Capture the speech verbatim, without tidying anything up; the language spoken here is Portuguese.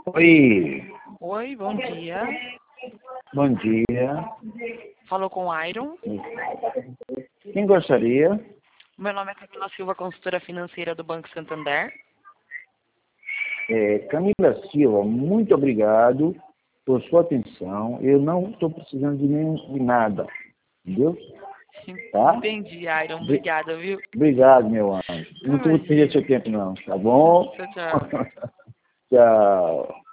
Oi, Oi, bom dia. bom dia. Falou com o Iron. Quem gostaria? Meu nome é Camila Silva, consultora financeira do Banco Santander. É, Camila Silva, muito obrigado por sua atenção. Eu não estou precisando de, nem, de nada, entendeu? Tá? Entendi, Iron. Obrigada, viu? Obrigado, meu anjo. Não vou perder Imagina. seu tempo, não, tá bom? Tchau, tchau. Tchau.